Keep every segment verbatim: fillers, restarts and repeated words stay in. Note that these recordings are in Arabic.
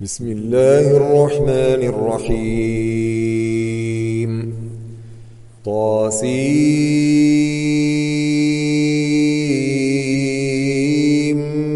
بسم الله الرحمن الرحيم. طاسيم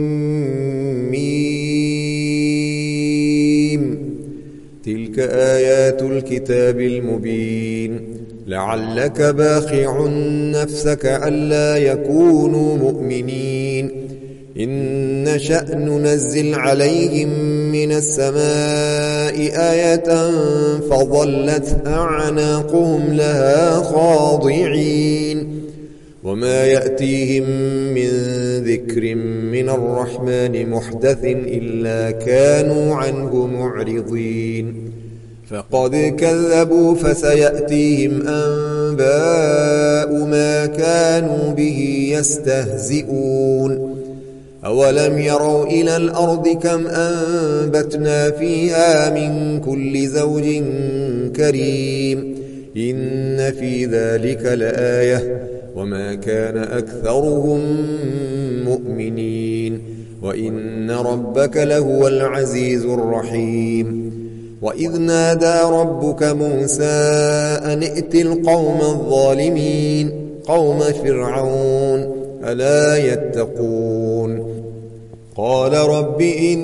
ميم. تلك آيات الكتاب المبين. لعلك باخع نفسك ألا يكونوا مؤمنين إن نشأ ننزل عليهم من السماء آية فظلت أعناقهم لها خاضعين وما يأتيهم من ذكر من الرحمن محدث إلا كانوا عنه معرضين فقد كذبوا فسيأتيهم أنباء ما كانوا به يستهزئون أولم يروا إلى الأرض كم أنبتنا فيها من كل زوج كريم إن في ذلك لآية وما كان أكثرهم مؤمنين وإن ربك لهو العزيز الرحيم. وإذ نادى ربك موسى أن ائت القوم الظالمين قوم فرعون ألا يتقون قال رب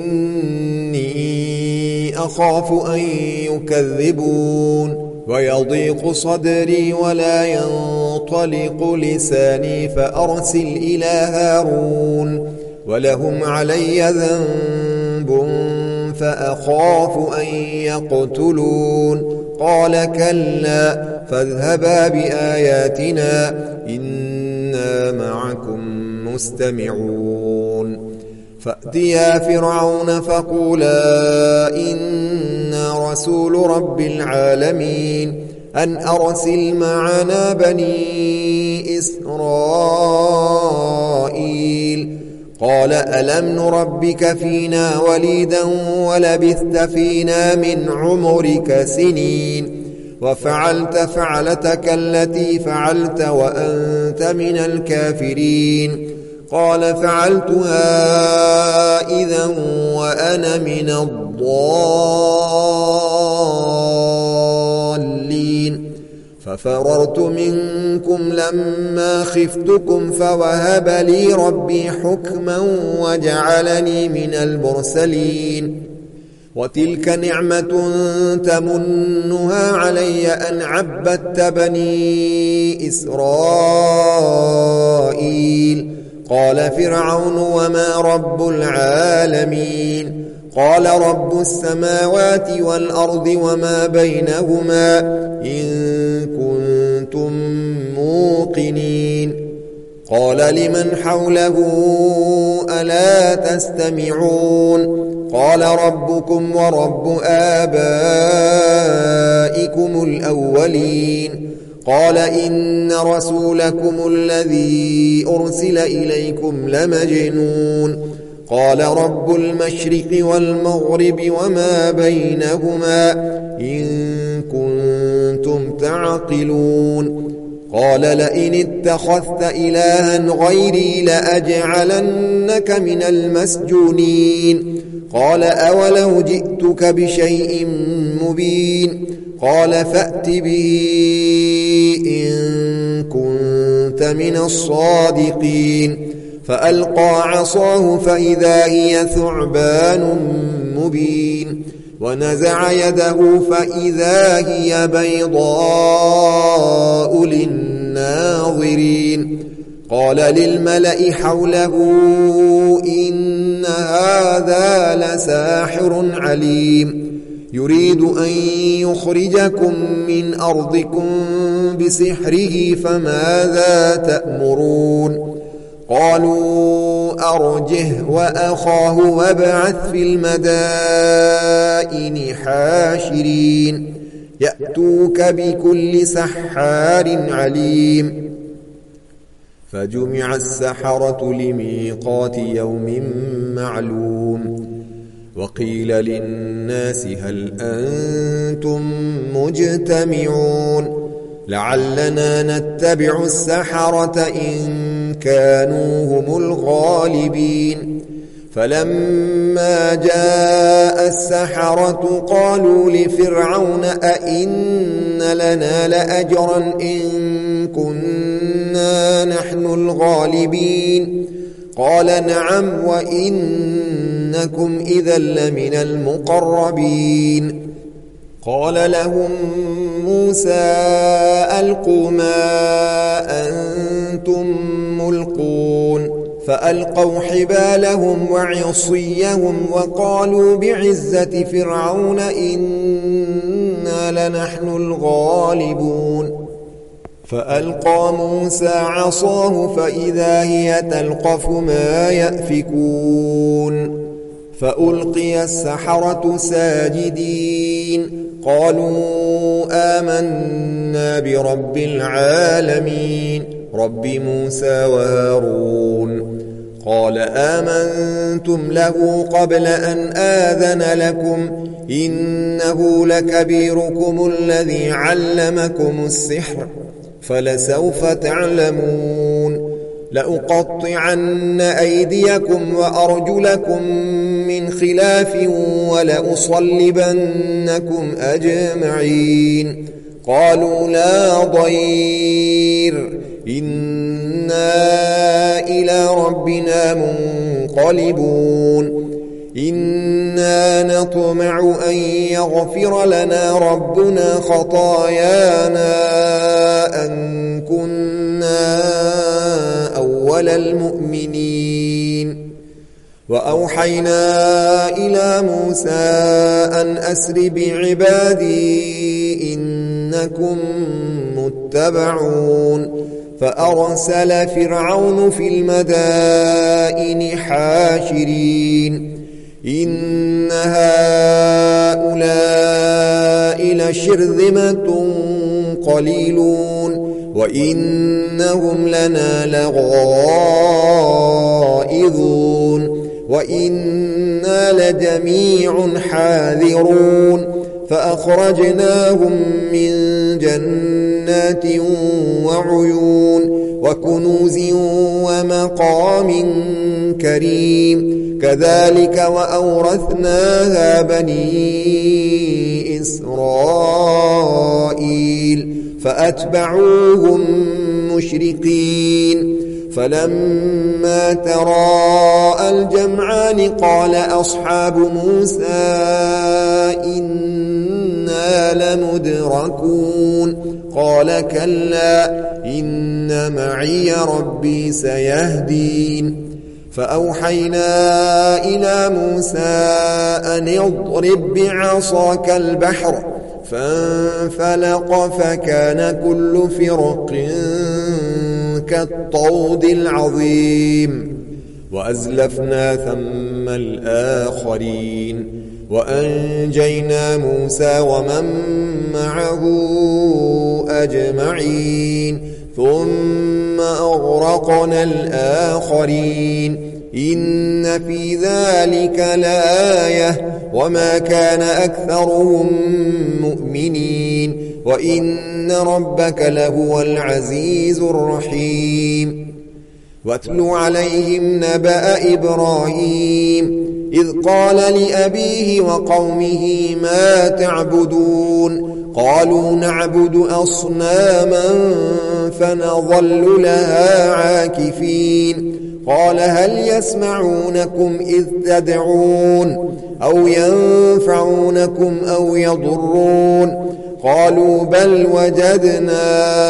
إني أخاف أن يكذبون ويضيق صدري ولا ينطلق لساني فأرسل إلى هارون ولهم علي ذنب فأخاف أن يقتلون قال كلا فاذهبا بآياتنا إنا معكم مستمعون فأتيا فرعون فقولا إنا رسول رب العالمين أن أرسل معنا بني إسرائيل قال ألم نربك فينا وليدا ولبثت فينا من عمرك سنين وفعلت فعلتك التي فعلت وأنت من الكافرين قال فعلتها إذا وأنا من الضالين ففررت منكم لما خفتكم فوهب لي ربي حكما وجعلني من المرسلين وتلك نعمة تمنها علي أن عبدت بني إسرائيل قال فرعون وما رب العالمين قال رب السماوات والأرض وما بينهما إن كنتم موقنين قال لمن حوله ألا تستمعون قال ربكم ورب آبائكم الأولين قال إن رسولكم الذي أرسل إليكم لمجنون قال رب المشرق والمغرب وما بينهما إن كنتم تعقلون قال لئن اتخذت إلها غيري لأجعلنك من المسجونين قال أولو جئتك بشيء مبين قال فأت به إن كنت من الصادقين فألقى عصاه فإذا هي ثعبان مبين ونزع يده فإذا هي بيضاء للناظرين قال للملأ حوله إن هذا لساحر عليم يريد أن يخرجكم من أرضكم بسحره فماذا تأمرون قالوا أرجه وأخاه وابعث في المدائن حاشرين يأتوك بكل سحار عليم فجمع السحرة لميقات يوم معلوم وقيل للناس هل أنتم مجتمعون لعلنا نتبع السحرة إن كانوا هم الغالبين فلما جاء السحرة قالوا لفرعون أئن لنا لأجرا إن كنا نحن الغالبين قال نعم وإنكم إذا لمن المقربين قال لهم موسى ألقوا ما أنتم ملقون فألقوا حبالهم وعصيهم وقالوا بعزة فرعون إنا لنحن الغالبون فألقى موسى عصاه فإذا هي تلقف ما يأفكون فألقي السحرة ساجدين قالوا آمنا برب العالمين رب موسى وهارون قال آمنتم له قبل أن آذن لكم إنه لكبيركم الذي علمكم السحر فلسوف تعلمون لأقطعن أيديكم وأرجلكم من خلاف ولأصلبنكم أجمعين قالوا لا ضير إنا إلى ربنا منقلبون إنا نطمع أن يغفر لنا ربنا خطايانا أن كنا أول المؤمنين وأوحينا إلى موسى أن أسر بعبادي إنكم متبعون فأرسل فرعون في المدائن حاشرين إن هؤلاء لشرذمة قليلون وإنهم لنا لغائظون وإنا لجميع حاذرون فأخرجناهم من جنات وعيون وكنوز ومقام كريم كذلك وأورثناها بني إسرائيل فأتبعوهم مشرقين فلما تراءى الجمعان قال أصحاب موسى إنا لمدركون قال كلا إن معي ربي سيهدين فأوحينا إلى موسى أن اضرب بعصاك البحر فانفلق فكان كل فرق كالطود العظيم وأزلفنا ثم الآخرين وأنجينا موسى ومن معه أجمعين ثم أغرقنا الآخرين إن في ذلك لآية وما كان أكثرهم مؤمنين وإن ربك لهو العزيز الرحيم واتل عليهم نبأ إبراهيم إذ قال لأبيه وقومه ما تعبدون قالوا نعبد أصناما فنظل لها عاكفين قال هل يسمعونكم إذ تدعون أو ينفعونكم أو يضرون قالوا بل وجدنا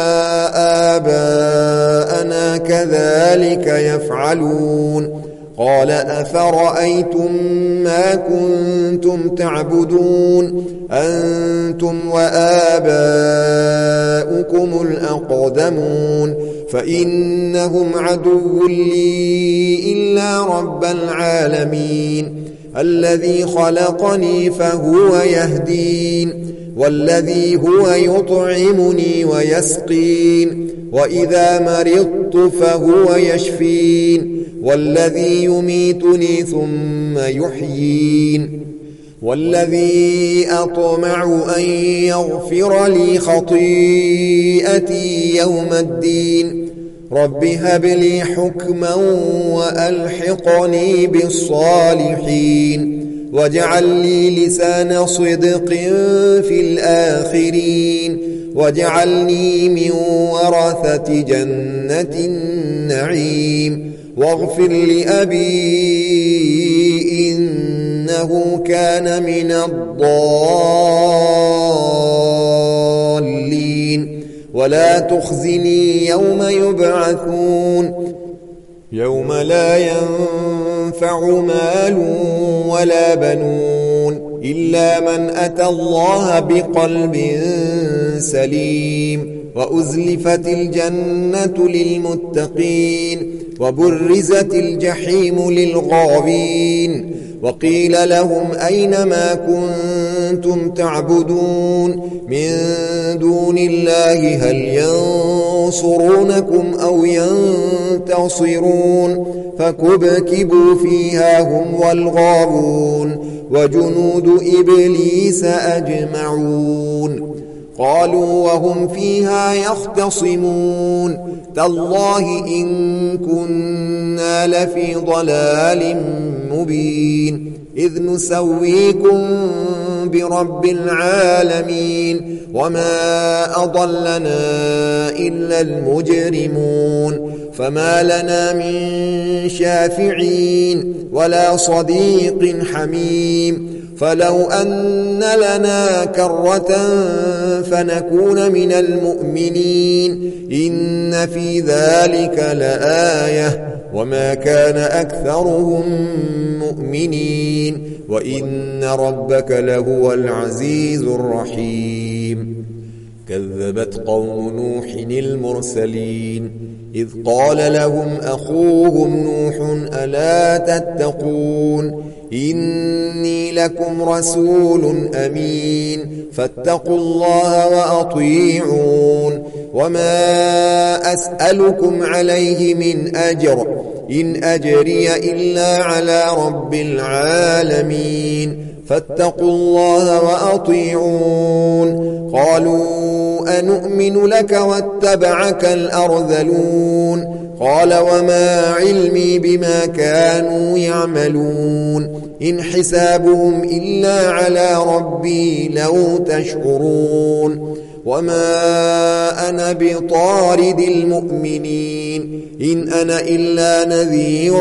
آباءنا كذلك يفعلون قال أفرأيتم ما كنتم تعبدون أنتم وآباؤكم الأقدمون فإنهم عدو لي إلا رب العالمين الذي خلقني فهو يهدين والذي هو يطعمني ويسقين وإذا مرضت فهو يشفين والذي يميتني ثم يحيين والذي أطمع أن يغفر لي خطيئتي يوم الدين رب هب لي حكما وألحقني بالصالحين واجعل لي لسان صدق في الآخرين واجعلني من ورثة جنة النعيم واغفر لأبي إنه كان من الضالين ولا تخزني يوم يبعثون يوم لا ينفع مال ولا بنون إلا من أتى الله بقلب سليم وأزلفت الجنة للمتقين وبرزت الجحيم للغاوين وقيل لهم أين ما كنتم تعبدون من دون الله هل ينصرونكم أو ينتصرون فكبكبوا فيها هم والغاوون وجنود إبليس أجمعون قالوا وهم فيها يختصمون تالله إن كنا لفي ضلال مبين إذ نسويكم برب العالمين وما أضلنا إلا المجرمون فما لنا من شافعين ولا صديق حميم فلو أن لنا كرة فنكون من المؤمنين إن في ذلك لآية وما كان أكثرهم مؤمنين وإن ربك لهو العزيز الرحيم كذبت قوم نوح المرسلين إذ قال لهم أخوهم نوح ألا تتقون إني لكم رسول أمين فاتقوا الله وأطيعون وما أسألكم عليه من أجر إن أجري إلا على رب العالمين فاتقوا الله وأطيعون قالوا أنؤمن لك واتبعك الأرذلون قال وما علمي بما كانوا يعملون إن حسابهم إلا على ربي لو تشعرون وما أنا بطارد المؤمنين إن أنا إلا نذير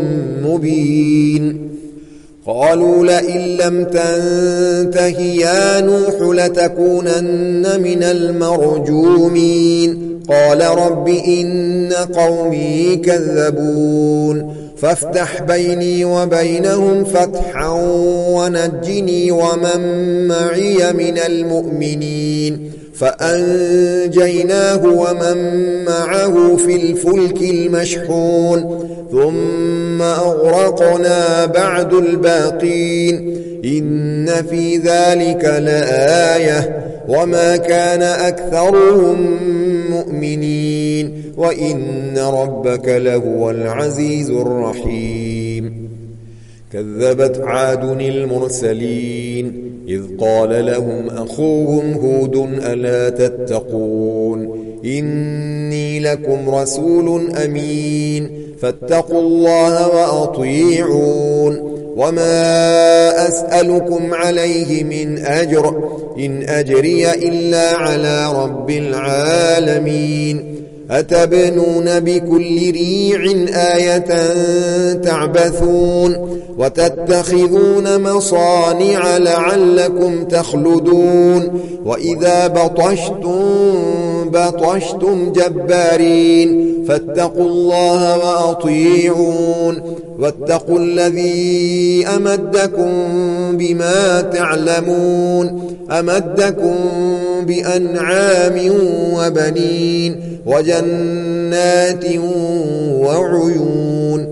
مبين قالوا لئن لم تنته يا نوح لتكونن من المرجومين قال رب إن قومي كذبون فافتح بيني وبينهم فتحا ونجني ومن معي من المؤمنين فأنجيناه ومن معه في الفلك المشحون ثم أغرقنا بعد الباقين إن في ذلك لآية وما كان أكثرهم مؤمنين وإن ربك لهو العزيز الرحيم كذبت عاد المرسلين إذ قال لهم أخوهم هود ألا تتقون إني لكم رسول أمين فاتقوا الله وأطيعون وما أسألكم عليه من أجر إن أجري إلا على رب العالمين أتبنون بكل ريع آية تعبثون وتتخذون مصانع لعلكم تخلدون وإذا بطشتم بطشتم جبارين فاتقوا الله وأطيعون واتقوا الذي أمدكم بما تعلمون أمدكم بأنعام وبنين وجنات وعيون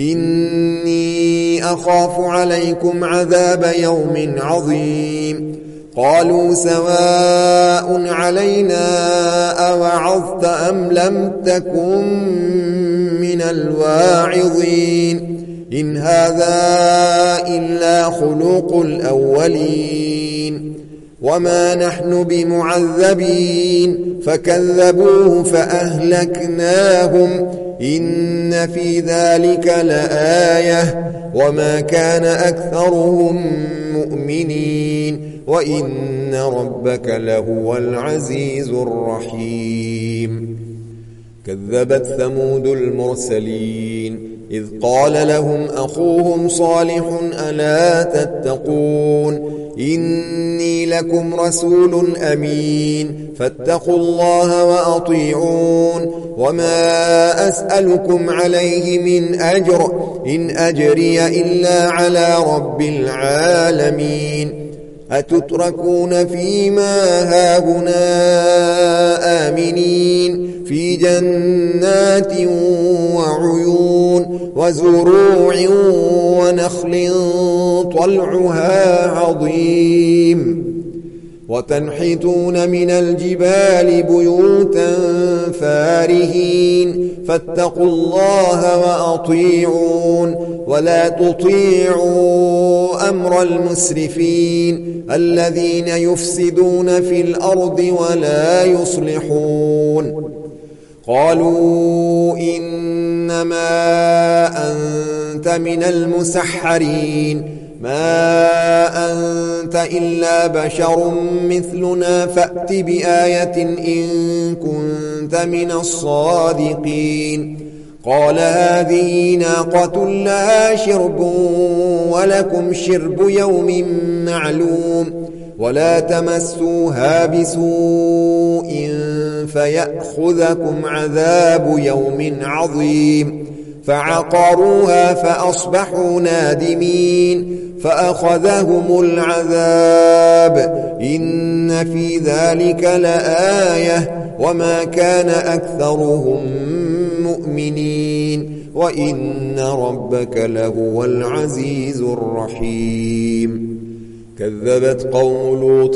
إني أخاف عليكم عذاب يوم عظيم قالوا سواء علينا أوعظت أم لم تكن من الواعظين إن هذا إلا خلق الأولين وما نحن بمعذبين فكذبوه فأهلكناهم إن في ذلك لآية وما كان أكثرهم مؤمنين وإن ربك لهو العزيز الرحيم كذبت ثمود المرسلين إذ قال لهم أخوهم صالح ألا تتقون إني لكم رسول أمين فاتقوا الله وأطيعون وما أسألكم عليه من أجر إن أجري إلا على رب العالمين أتتركون فيما هاهنا آمنين في جنات وعيون وزروع ونخل طلعها عظيم وتنحتون من الجبال بيوتا فارهين فاتقوا الله وأطيعون ولا تطيعوا أمر المسرفين الذين يفسدون في الأرض ولا يصلحون قالوا إنما أنت من المسحرين ما أنت إلا بشر مثلنا فأت بآية إن كنت من الصادقين قال هذه ناقة لها شرب ولكم شرب يوم معلوم ولا تمسوها بسوء فيأخذكم عذاب يوم عظيم فعقروها فأصبحوا نادمين فأخذهم العذاب إن في ذلك لآية وما كان أكثرهم مؤمنين وإن ربك لهو العزيز الرحيم كذبت قوم لوط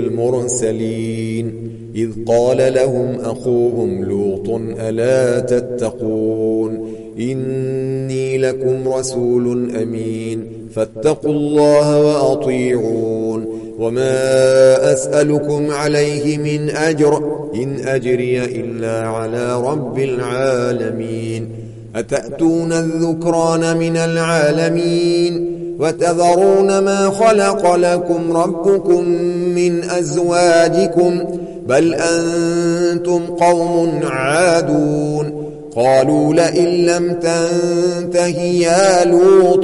المرسلين إذ قال لهم أخوهم لوط ألا تتقون إني لكم رسول أمين فاتقوا الله وأطيعون وما أسألكم عليه من أجر إن أجري إلا على رب العالمين أتأتون الذكران من العالمين وتذرون ما خلق لكم ربكم من أزواجكم بل أنتم قوم عادون قالوا لئن لم تنته يا لوط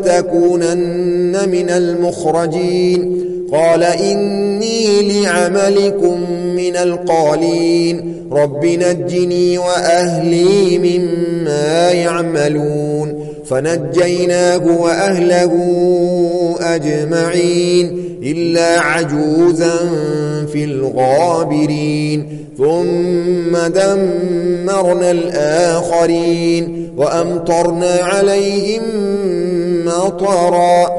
لتكونن من المخرجين قال إني لعملكم من القالين رب نجني وأهلي مما يعملون فنجيناه وأهله أجمعين إلا عجوزا في الغابرين ثم دمرنا الآخرين وأمطرنا عليهم مطرا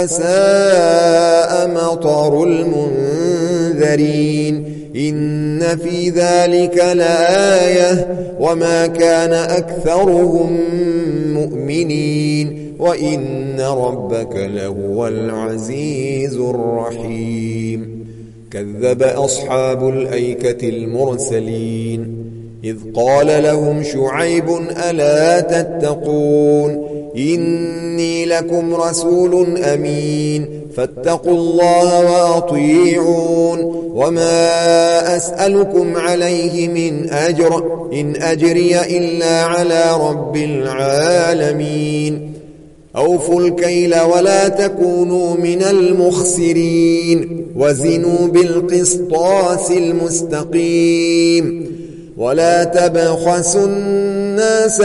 فساء مطر المنذرين إن في ذلك لآية وما كان أكثرهم مؤمنين وإن ربك لهو العزيز الرحيم كذب أصحاب الأيكة المرسلين إذ قال لهم شعيب ألا تتقون إني لكم رسول أمين فاتقوا الله وأطيعون وما أسألكم عليه من أجر إن أجري إلا على رب العالمين أوفوا الكيل ولا تكونوا من المخسرين وزنوا بالقسطاس المستقيم ولا تبخسوا الناس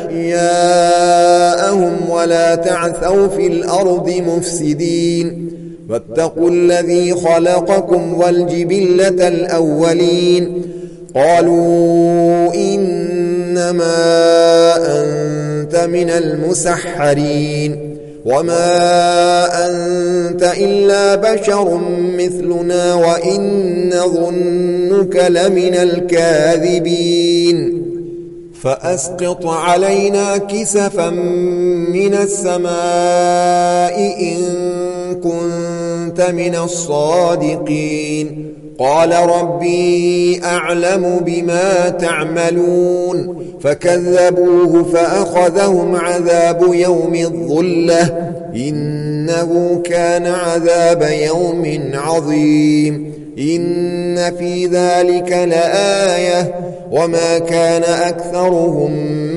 أشياءهم ولا تعثوا في الأرض مفسدين واتقوا الذي خلقكم والجبلة الأولين قالوا إنما أنت من المسحرين وما أنت إلا بشر مثلنا وإن ظنك لمن الكاذبين فأسقط علينا كسفا من السماء إن كنت كنت من الصادقين قال ربي أعلم بما تعملون فكذبوه فأخذهم عذاب يوم الظلة إنه كان عذاب يوم عظيم إن في ذلك لآية وما كان أكثرهم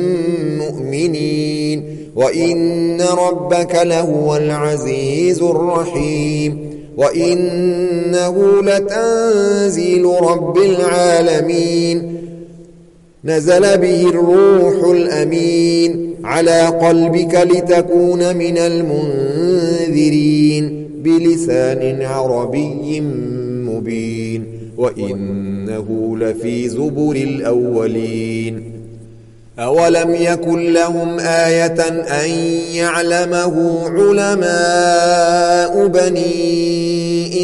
مؤمنين وإن ربك لهو العزيز الرحيم وإنه لتنزيل رب العالمين نزل به الروح الأمين على قلبك لتكون من المنذرين بلسان عربي مبين وإنه لفي زبر الأولين أولم يكن لهم آية أن يعلمه علماء بني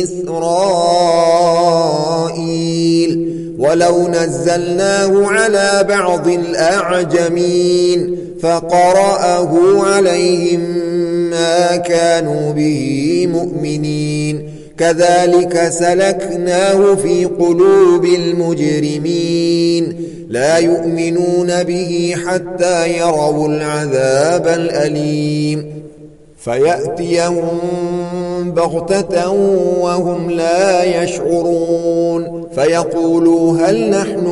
إسرائيل ولو نزلناه على بعض الأعجمين فقرأه عليهم ما كانوا به مؤمنين كذلك سلكناه في قلوب المجرمين لا يؤمنون به حتى يروا العذاب الأليم فيأتيهم بغتة وهم لا يشعرون فيقولوا هل نحن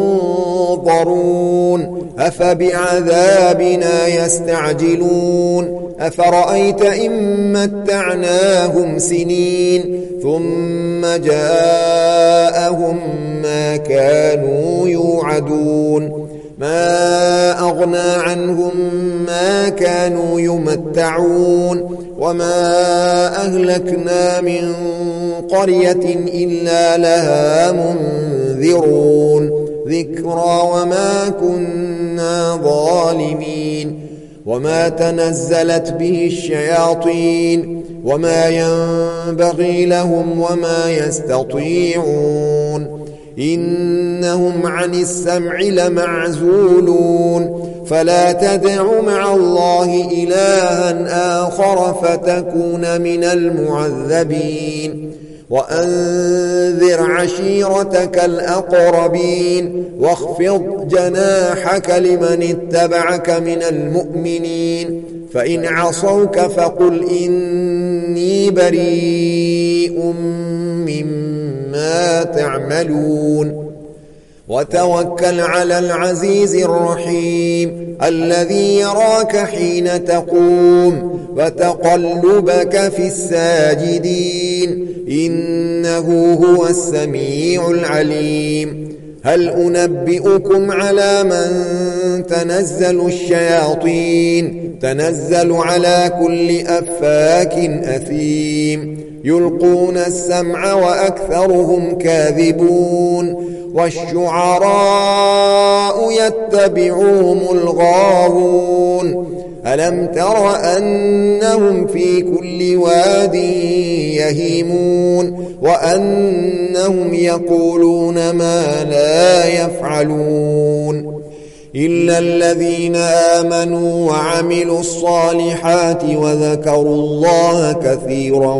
منظرون أفبعذابنا يستعجلون أفرأيت إن متعناهم سنين ثم جاءهم ما كانوا يوعدون ما أغنى عنهم ما كانوا يمتعون وما أهلكنا من قرية إلا لها منذرون ذكرى وما كنا ظالمين وما تنزلت به الشياطين وما ينبغي لهم وما يستطيعون إنهم عن السمع لمعزولون فلا تدع مع الله إلها آخر فتكون من المعذبين وأنذر عشيرتك الأقربين واخفض جناحك لمن اتبعك من المؤمنين فإن عصوك فقل إني بريء مما تعملون وتوكل على العزيز الرحيم الذي يراك حين تقوم وتقلبك في الساجدين إنه هو السميع العليم هل أنبئكم على من تنزل الشياطين تنزل على كل أفاك أثيم يلقون السمع وأكثرهم كاذبون والشعراء يتبعهم الغاوون ألم تر أنهم في كل واد يهيمون وأنهم يقولون ما لا يفعلون إلا الذين آمنوا وعملوا الصالحات وذكروا الله كثيرا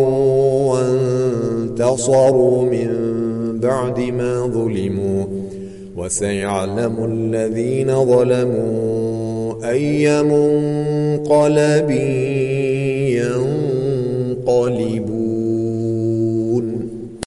وانتصروا من بعد ما ظلموا وسيعلم الذين ظلموا أي منقلب ينقلبون